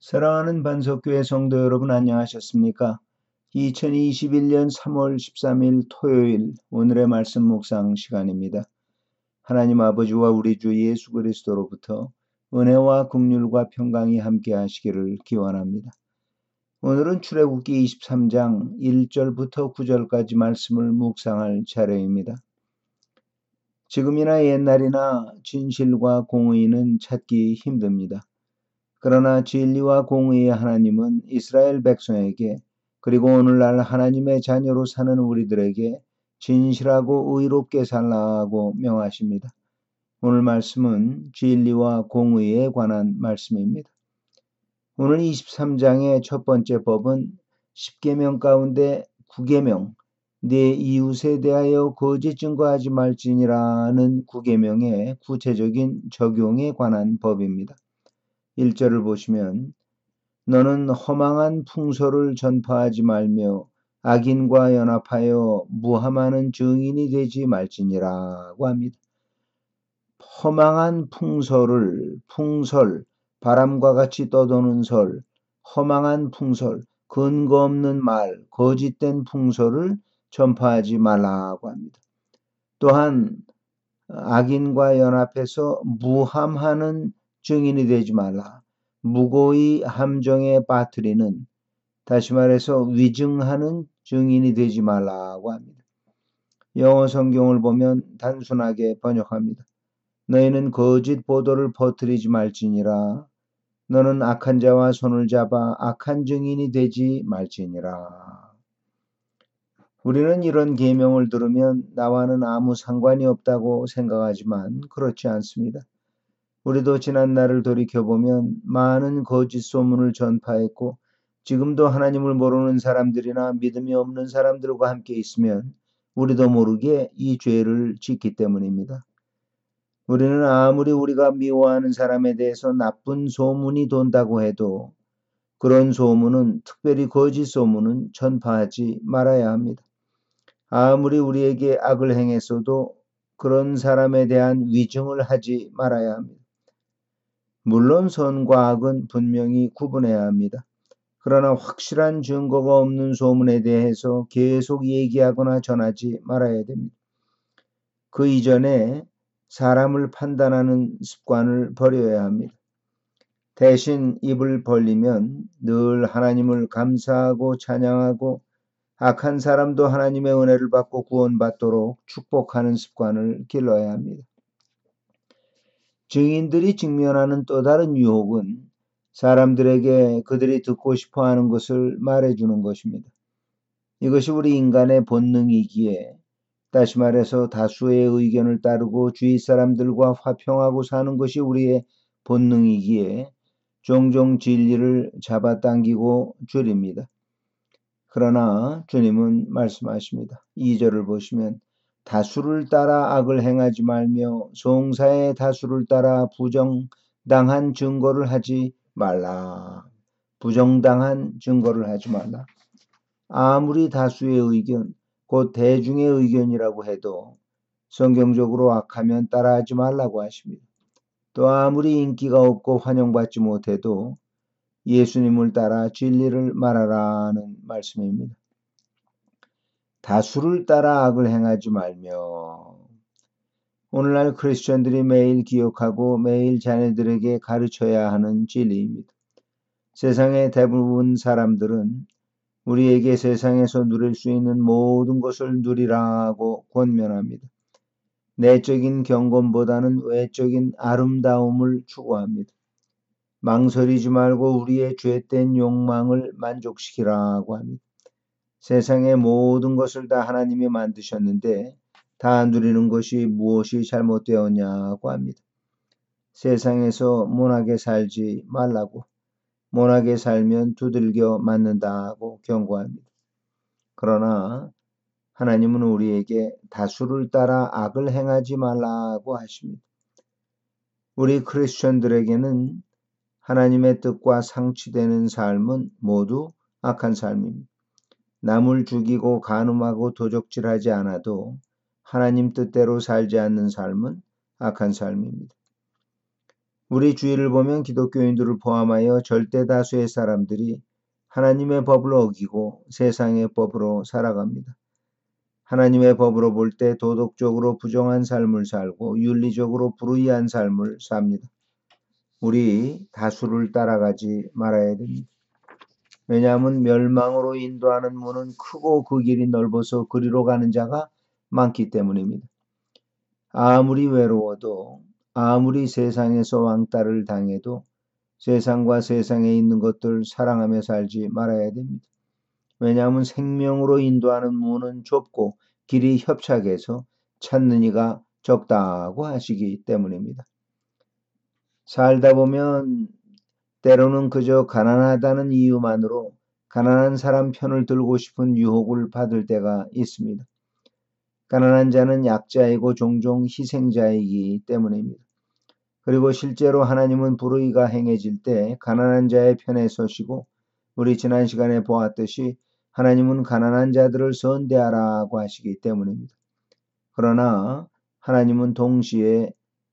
사랑하는 반석교회 성도 여러분 안녕하셨습니까? 2021년 3월 13일 토요일 오늘의 말씀 묵상 시간입니다. 하나님 아버지와 우리 주 예수 그리스도로부터 은혜와 긍휼과 평강이 함께 하시기를 기원합니다. 오늘은 출애굽기 23장 1절부터 9절까지 말씀을 묵상할 차례입니다. 지금이나 옛날이나 진실과 공의는 찾기 힘듭니다. 그러나 진리와 공의의 하나님은 이스라엘 백성에게 그리고 오늘날 하나님의 자녀로 사는 우리들에게 진실하고 의롭게 살라고 명하십니다. 오늘 말씀은 진리와 공의에 관한 말씀입니다. 오늘 23장의 첫 번째 법은 10계명 가운데 9계명 네 이웃에 대하여 거짓 증거하지 말지니라는 9계명의 구체적인 적용에 관한 법입니다. 1절을 보시면 너는 허망한 풍소를 전파하지 말며 악인과 연합하여 무함하는 증인이 되지 말지니라고 합니다. 허망한 풍설, 바람과 같이 떠도는 설, 허망한 풍설, 근거 없는 말, 거짓된 풍설을 전파하지 말라고 합니다. 또한 악인과 연합해서 무함하는 증인이 되지 말라. 무고히 함정에 빠뜨리는, 다시 말해서 위증하는 증인이 되지 말라고 합니다. 영어 성경을 보면 단순하게 번역합니다. 너희는 거짓 보도를 퍼뜨리지 말지니라. 너는 악한 자와 손을 잡아 악한 증인이 되지 말지니라. 우리는 이런 계명을 들으면 나와는 아무 상관이 없다고 생각하지만 그렇지 않습니다. 우리도 지난 날을 돌이켜보면 많은 거짓 소문을 전파했고 지금도 하나님을 모르는 사람들이나 믿음이 없는 사람들과 함께 있으면 우리도 모르게 이 죄를 짓기 때문입니다. 우리는 아무리 우리가 미워하는 사람에 대해서 나쁜 소문이 돈다고 해도 그런 소문은, 특별히 거짓 소문은 전파하지 말아야 합니다. 아무리 우리에게 악을 행했어도 그런 사람에 대한 위증을 하지 말아야 합니다. 물론 선과 악은 분명히 구분해야 합니다. 그러나 확실한 증거가 없는 소문에 대해서 계속 얘기하거나 전하지 말아야 됩니다. 그 이전에 사람을 판단하는 습관을 버려야 합니다. 대신 입을 벌리면 늘 하나님을 감사하고 찬양하고 악한 사람도 하나님의 은혜를 받고 구원받도록 축복하는 습관을 길러야 합니다. 증인들이 직면하는 또 다른 유혹은 사람들에게 그들이 듣고 싶어하는 것을 말해주는 것입니다. 이것이 우리 인간의 본능이기에, 다시 말해서 다수의 의견을 따르고 주위 사람들과 화평하고 사는 것이 우리의 본능이기에 종종 진리를 잡아당기고 줄입니다. 그러나 주님은 말씀하십니다. 2절을 보시면 다수를 따라 악을 행하지 말며 송사의 다수를 따라 부정당한 증거를 하지 말라. 부정당한 증거를 하지 말라. 아무리 다수의 의견, 곧 대중의 의견이라고 해도 성경적으로 악하면 따라하지 말라고 하십니다. 또 아무리 인기가 없고 환영받지 못해도 예수님을 따라 진리를 말하라는 말씀입니다. 다수를 따라 악을 행하지 말며, 오늘날 크리스천들이 매일 기억하고 매일 자녀들에게 가르쳐야 하는 진리입니다. 세상의 대부분 사람들은 우리에게 세상에서 누릴 수 있는 모든 것을 누리라고 권면합니다. 내적인 경건보다는 외적인 아름다움을 추구합니다. 망설이지 말고 우리의 죄된 욕망을 만족시키라고 합니다. 세상의 모든 것을 다 하나님이 만드셨는데 다 누리는 것이 무엇이 잘못되었냐고 합니다. 세상에서 모나게 살지 말라고, 모나게 살면 두들겨 맞는다고 경고합니다. 그러나 하나님은 우리에게 다수를 따라 악을 행하지 말라고 하십니다. 우리 크리스천들에게는 하나님의 뜻과 상치되는 삶은 모두 악한 삶입니다. 남을 죽이고 간음하고 도적질하지 않아도 하나님 뜻대로 살지 않는 삶은 악한 삶입니다. 우리 주위를 보면 기독교인들을 포함하여 절대 다수의 사람들이 하나님의 법을 어기고 세상의 법으로 살아갑니다. 하나님의 법으로 볼 때 도덕적으로 부정한 삶을 살고 윤리적으로 불의한 삶을 삽니다. 우리 다수를 따라가지 말아야 됩니다. 왜냐하면 멸망으로 인도하는 문은 크고 그 길이 넓어서 그리로 가는 자가 많기 때문입니다. 아무리 외로워도 아무리 세상에서 왕따를 당해도 세상과 세상에 있는 것들 사랑하며 살지 말아야 됩니다. 왜냐하면 생명으로 인도하는 문은 좁고 길이 협착해서 찾는 이가 적다고 하시기 때문입니다. 살다 보면 때로는 그저 가난하다는 이유만으로 가난한 사람 편을 들고 싶은 유혹을 받을 때가 있습니다. 가난한 자는 약자이고 종종 희생자이기 때문입니다. 그리고 실제로 하나님은 불의가 행해질 때 가난한 자의 편에 서시고 우리 지난 시간에 보았듯이 하나님은 가난한 자들을 선대하라고 하시기 때문입니다. 그러나 하나님은 동시에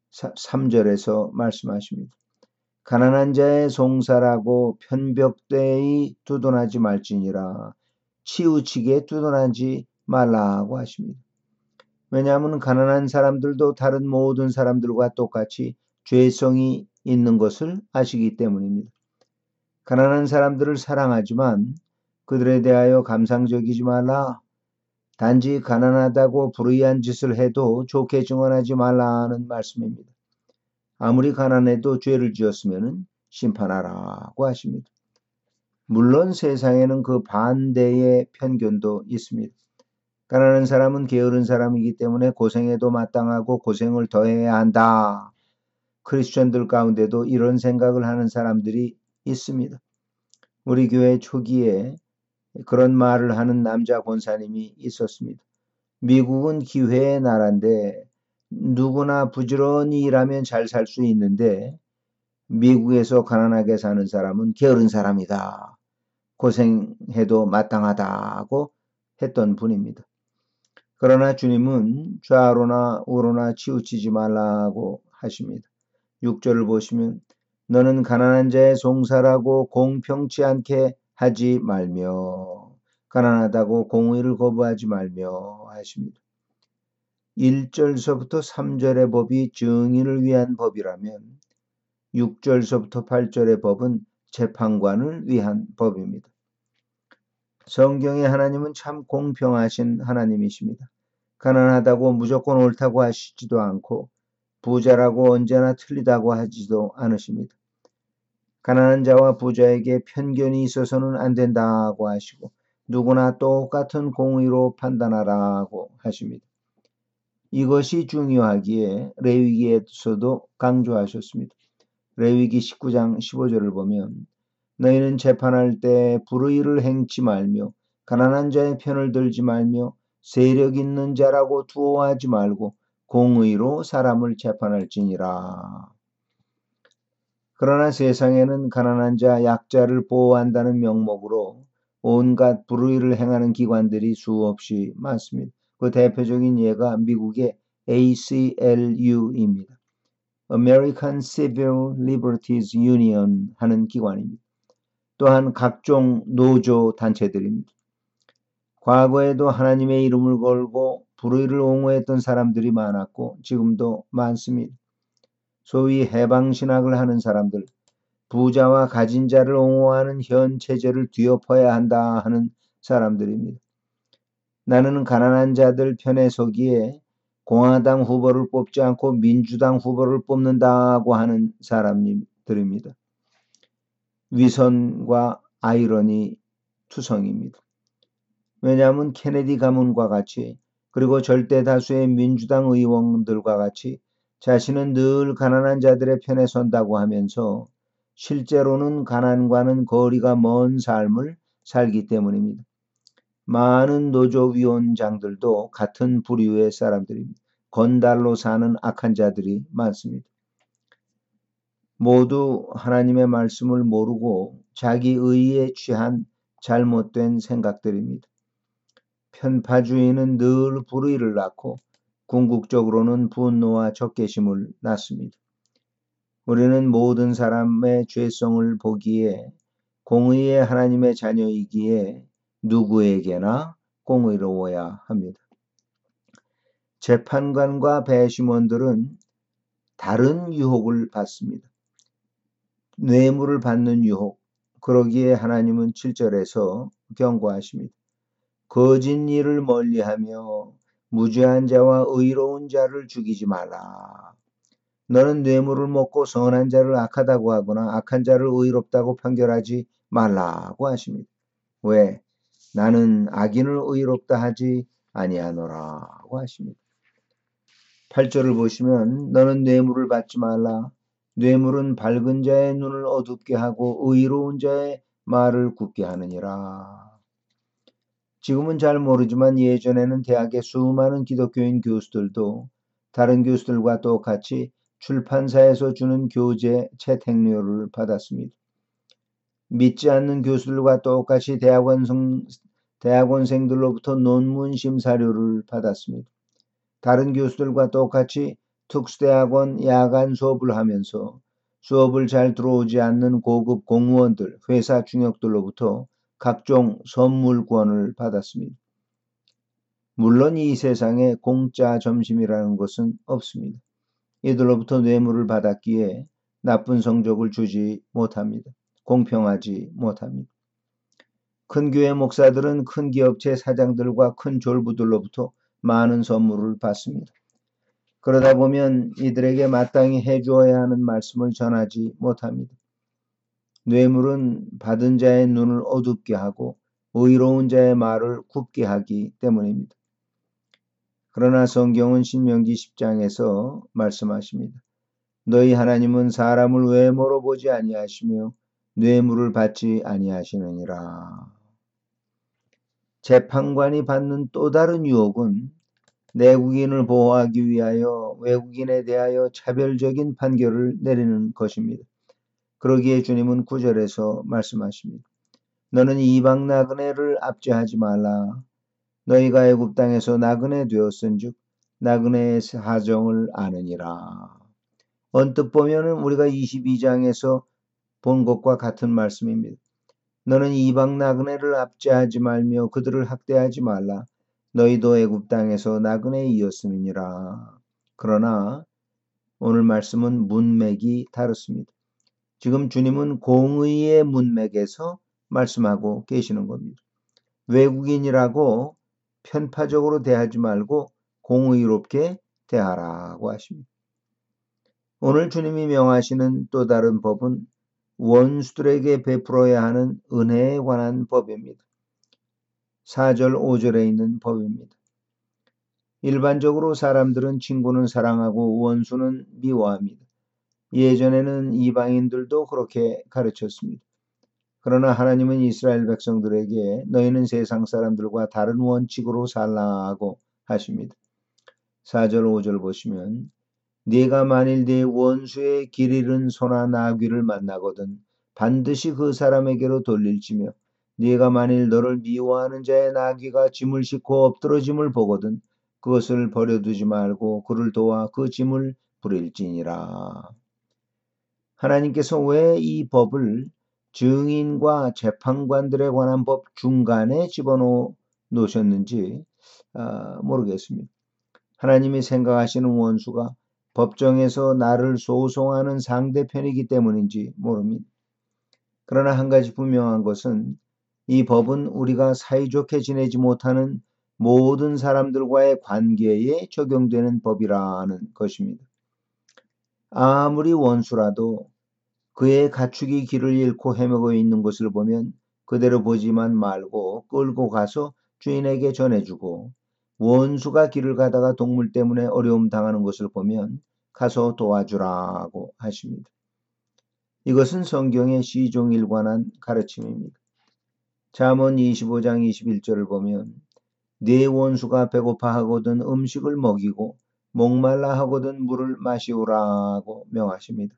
3절에서 말씀하십니다. 가난한 자의 송사라고 편벽되이 두둔하지 말지니라. 치우치게 두둔하지 말라고 하십니다. 왜냐하면 가난한 사람들도 다른 모든 사람들과 똑같이 죄성이 있는 것을 아시기 때문입니다. 가난한 사람들을 사랑하지만 그들에 대하여 감상적이지 말라. 단지 가난하다고 불의한 짓을 해도 좋게 증언하지 말라는 말씀입니다. 아무리 가난해도 죄를 지었으면 심판하라고 하십니다. 물론 세상에는 그 반대의 편견도 있습니다. 가난한 사람은 게으른 사람이기 때문에 고생해도 마땅하고 고생을 더해야 한다. 크리스천들 가운데도 이런 생각을 하는 사람들이 있습니다. 우리 교회 초기에 그런 말을 하는 남자 권사님이 있었습니다. 미국은 기회의 나라인데 누구나 부지런히 일하면 잘 살 수 있는데 미국에서 가난하게 사는 사람은 게으른 사람이다. 고생해도 마땅하다고 했던 분입니다. 그러나 주님은 좌로나 우로나 치우치지 말라고 하십니다. 6절을 보시면 너는 가난한 자의 송사라고 공평치 않게 하지 말며 가난하다고 공의를 거부하지 말며 하십니다. 1절서부터 3절의 법이 증인을 위한 법이라면 6절서부터 8절의 법은 재판관을 위한 법입니다. 성경의 하나님은 참 공평하신 하나님이십니다. 가난하다고 무조건 옳다고 하시지도 않고 부자라고 언제나 틀리다고 하지도 않으십니다. 가난한 자와 부자에게 편견이 있어서는 안 된다고 하시고 누구나 똑같은 공의로 판단하라고 하십니다. 이것이 중요하기에 레위기에서도 강조하셨습니다. 레위기 19장 15절을 보면 너희는 재판할 때 불의를 행치 말며 가난한 자의 편을 들지 말며 세력 있는 자라고 두어하지 말고 공의로 사람을 재판할지니라. 그러나 세상에는 가난한 자, 약자를 보호한다는 명목으로 온갖 불의를 행하는 기관들이 수없이 많습니다. 그 대표적인 예가 미국의 ACLU입니다. American Civil Liberties Union 하는 기관입니다. 또한 각종 노조 단체들입니다. 과거에도 하나님의 이름을 걸고 불의를 옹호했던 사람들이 많았고 지금도 많습니다. 소위 해방신학을 하는 사람들, 부자와 가진 자를 옹호하는 현 체제를 뒤엎어야 한다 하는 사람들입니다. 나는 가난한 자들 편에 서기에 공화당 후보를 뽑지 않고 민주당 후보를 뽑는다고 하는 사람들입니다. 위선과 아이러니 투성입니다. 왜냐하면 케네디 가문과 같이 그리고 절대 다수의 민주당 의원들과 같이 자신은 늘 가난한 자들의 편에 선다고 하면서 실제로는 가난과는 거리가 먼 삶을 살기 때문입니다. 많은 노조위원장들도 같은 부류의 사람들입니다. 건달로 사는 악한 자들이 많습니다. 모두 하나님의 말씀을 모르고 자기 의에 취한 잘못된 생각들입니다. 편파주의는 늘 불의를 낳고 궁극적으로는 분노와 적개심을 낳습니다. 우리는 모든 사람의 죄성을 보기에 공의의 하나님의 자녀이기에 누구에게나 공의로워야 합니다. 재판관과 배심원들은 다른 유혹을 받습니다. 뇌물을 받는 유혹. 그러기에 하나님은 7절에서 경고하십니다. 거짓 일을 멀리하며 무죄한 자와 의로운 자를 죽이지 말라. 너는 뇌물을 먹고 선한 자를 악하다고 하거나 악한 자를 의롭다고 판결하지 말라고 하십니다. 왜? 나는 악인을 의롭다 하지 아니하노라고 하십니다. 8절을 보시면 너는 뇌물을 받지 말라. 뇌물은 밝은 자의 눈을 어둡게 하고 의로운 자의 말을 굳게 하느니라. 지금은 잘 모르지만 예전에는 대학의 수많은 기독교인 교수들도 다른 교수들과 똑같이 출판사에서 주는 교재 채택료를 받았습니다. 믿지 않는 교수들과 똑같이 대학원생들로부터 논문 심사료를 받았습니다. 다른 교수들과 똑같이 특수대학원 야간 수업을 하면서 수업을 잘 들어오지 않는 고급 공무원들, 회사 중역들로부터 각종 선물권을 받았습니다. 물론 이 세상에 공짜 점심이라는 것은 없습니다. 이들로부터 뇌물을 받았기에 나쁜 성적을 주지 못합니다. 공평하지 못합니다. 큰 교회 목사들은 큰 기업체 사장들과 큰 졸부들로부터 많은 선물을 받습니다. 그러다 보면 이들에게 마땅히 해주어야 하는 말씀을 전하지 못합니다. 뇌물은 받은 자의 눈을 어둡게 하고 의로운 자의 말을 굳게 하기 때문입니다. 그러나 성경은 신명기 10장에서 말씀하십니다. 너희 하나님은 사람을 외모로 보지 아니하시며 뇌물을 받지 아니하시느니라. 재판관이 받는 또 다른 유혹은 내국인을 보호하기 위하여 외국인에 대하여 차별적인 판결을 내리는 것입니다. 그러기에 주님은 9절에서 말씀하십니다. 너는 이방 나그네를 압제하지 말라. 너희가 애굽 땅에서 나그네 되었은즉 나그네의 사정을 아느니라. 언뜻 보면은 우리가 22장에서 본 것과 같은 말씀입니다. 너는 이방 나그네를 압제하지 말며 그들을 학대하지 말라. 너희도 애굽 땅에서 나그네이었음이니라. 그러나 오늘 말씀은 문맥이 다릅니다. 지금 주님은 공의의 문맥에서 말씀하고 계시는 겁니다. 외국인이라고 편파적으로 대하지 말고 공의롭게 대하라고 하십니다. 오늘 주님이 명하시는 또 다른 법은 원수들에게 베풀어야 하는 은혜에 관한 법입니다. 4절 5절에 있는 법입니다. 일반적으로 사람들은 친구는 사랑하고 원수는 미워합니다. 예전에는 이방인들도 그렇게 가르쳤습니다. 그러나 하나님은 이스라엘 백성들에게 너희는 세상 사람들과 다른 원칙으로 살라고 하십니다. 4절 5절 보시면 네가 만일 네 원수의 길 잃은 소나 나귀를 만나거든 반드시 그 사람에게로 돌릴지며 네가 만일 너를 미워하는 자의 나귀가 짐을 싣고 엎드러짐을 보거든 그것을 버려두지 말고 그를 도와 그 짐을 부릴지니라. 하나님께서 왜 이 법을 증인과 재판관들에 관한 법 중간에 집어넣으셨는지 모르겠습니다. 하나님이 생각하시는 원수가 법정에서 나를 소송하는 상대편이기 때문인지 모릅니다. 그러나 한 가지 분명한 것은 이 법은 우리가 사이좋게 지내지 못하는 모든 사람들과의 관계에 적용되는 법이라는 것입니다. 아무리 원수라도 그의 가축이 길을 잃고 헤매고 있는 것을 보면 그대로 보지만 말고 끌고 가서 주인에게 전해주고 원수가 길을 가다가 동물 때문에 어려움 당하는 것을 보면 가서 도와주라고 하십니다. 이것은 성경의 시종일관한 가르침입니다. 잠언 25장 21절을 보면 네 원수가 배고파하거든 음식을 먹이고 목말라 하거든 물을 마시오라고 명하십니다.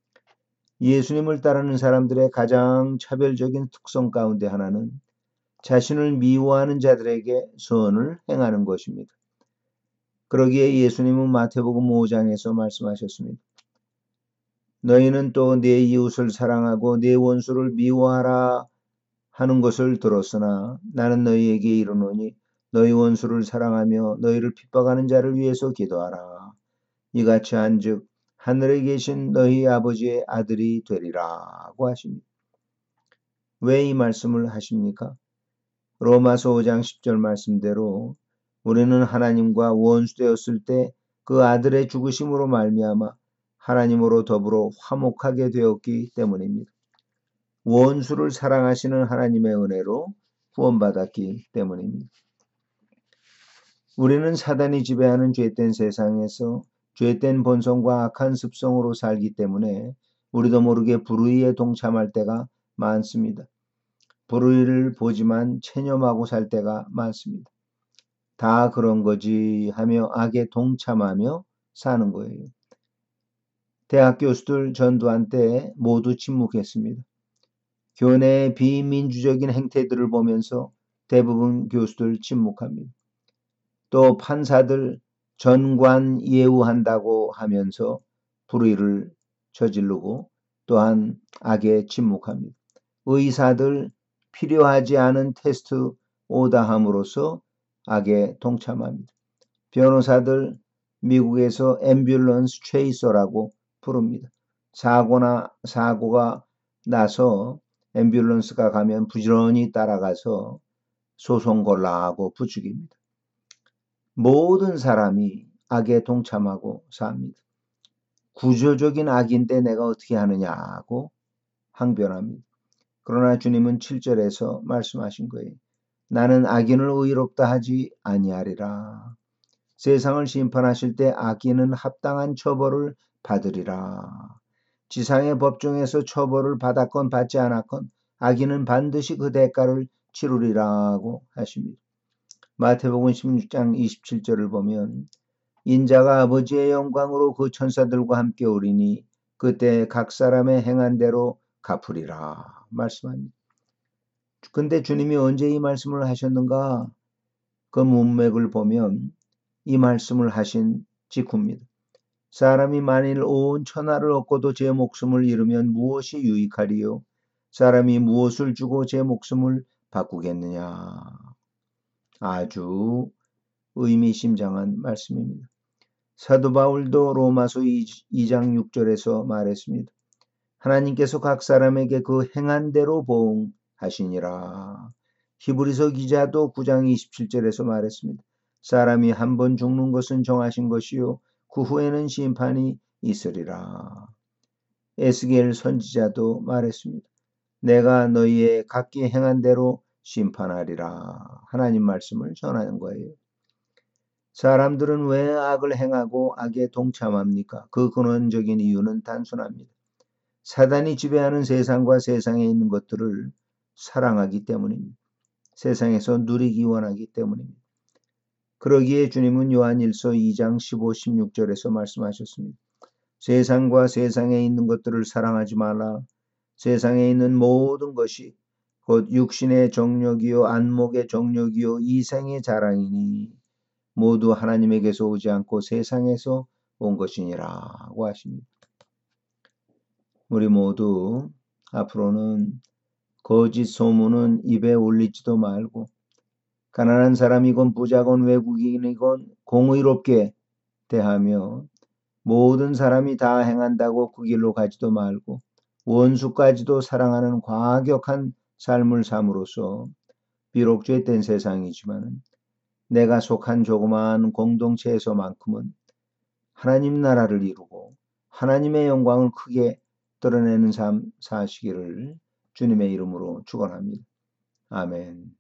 예수님을 따르는 사람들의 가장 차별적인 특성 가운데 하나는 자신을 미워하는 자들에게 선을 행하는 것입니다. 그러기에 예수님은 마태복음 5장에서 말씀하셨습니다. 너희는 또 내 이웃을 사랑하고 내 원수를 미워하라 하는 것을 들었으나 나는 너희에게 이르노니 너희 원수를 사랑하며 너희를 핍박하는 자를 위해서 기도하라. 이같이 한즉 하늘에 계신 너희 아버지의 아들이 되리라고 하십니다. 왜 이 말씀을 하십니까? 로마서 5장 10절 말씀대로 우리는 하나님과 원수되었을 때 그 아들의 죽으심으로 말미암아 하나님으로 더불어 화목하게 되었기 때문입니다. 원수를 사랑하시는 하나님의 은혜로 구원받았기 때문입니다. 우리는 사단이 지배하는 죄된 세상에서 죄된 본성과 악한 습성으로 살기 때문에 우리도 모르게 불의에 동참할 때가 많습니다. 불의를 보지만 체념하고 살 때가 많습니다. 다 그런 거지 하며 악에 동참하며 사는 거예요. 대학 교수들 전두환 때 모두 침묵했습니다. 교내의 비민주적인 행태들을 보면서 대부분 교수들 침묵합니다. 또 판사들 전관 예우한다고 하면서 불의를 저지르고 또한 악에 침묵합니다. 의사들 필요하지 않은 테스트 오다함으로써 악에 동참합니다. 변호사들 미국에서 앰뷸런스 체이서라고 부릅니다. 사고가 나서 앰뷸런스가 가면 부지런히 따라가서 소송 걸라하고 부추깁니다. 모든 사람이 악에 동참하고 삽니다. 구조적인 악인데 내가 어떻게 하느냐고 항변합니다. 그러나 주님은 7절에서 말씀하신 거예요. 나는 악인을 의롭다 하지 아니하리라. 세상을 심판하실 때 악인은 합당한 처벌을 받으리라. 지상의 법정에서 처벌을 받았건 받지 않았건 악인은 반드시 그 대가를 치르리라고 하십니다. 마태복음 16장 27절을 보면 인자가 아버지의 영광으로 그 천사들과 함께 오리니 그때 각 사람의 행한 대로 갚으리라 말씀합니다. 근데 주님이 언제 이 말씀을 하셨는가? 그 문맥을 보면 이 말씀을 하신 직후입니다. 사람이 만일 온 천하를 얻고도 제 목숨을 잃으면 무엇이 유익하리요? 사람이 무엇을 주고 제 목숨을 바꾸겠느냐? 아주 의미심장한 말씀입니다. 사도 바울도 로마서 2장 6절에서 말했습니다. 하나님께서 각 사람에게 그 행한 대로 보응하시니라. 히브리서 기자도 9장 27절에서 말했습니다. 사람이 한 번 죽는 것은 정하신 것이요 그 후에는 심판이 있으리라. 에스겔 선지자도 말했습니다. 내가 너희의 각기 행한 대로 심판하리라. 하나님 말씀을 전하는 거예요. 사람들은 왜 악을 행하고 악에 동참합니까? 그 근원적인 이유는 단순합니다. 사단이 지배하는 세상과 세상에 있는 것들을 사랑하기 때문입니다. 세상에서 누리기 원하기 때문입니다. 그러기에 주님은 요한일서 2장 15, 16절에서 말씀하셨습니다. 세상과 세상에 있는 것들을 사랑하지 말라. 세상에 있는 모든 것이 곧 육신의 정욕이요 안목의 정욕이요 이생의 자랑이니 모두 하나님에게서 오지 않고 세상에서 온 것이니라고 하십니다. 우리 모두 앞으로는 거짓 소문은 입에 올리지도 말고 가난한 사람이건 부자건 외국인이건 공의롭게 대하며 모든 사람이 다 행한다고 그 길로 가지도 말고 원수까지도 사랑하는 과격한 삶을 삶으로써 비록 죄된 세상이지만 내가 속한 조그마한 공동체에서만큼은 하나님 나라를 이루고 하나님의 영광을 크게 드러내는 삶 사시기를 주님의 이름으로 축원합니다. 아멘.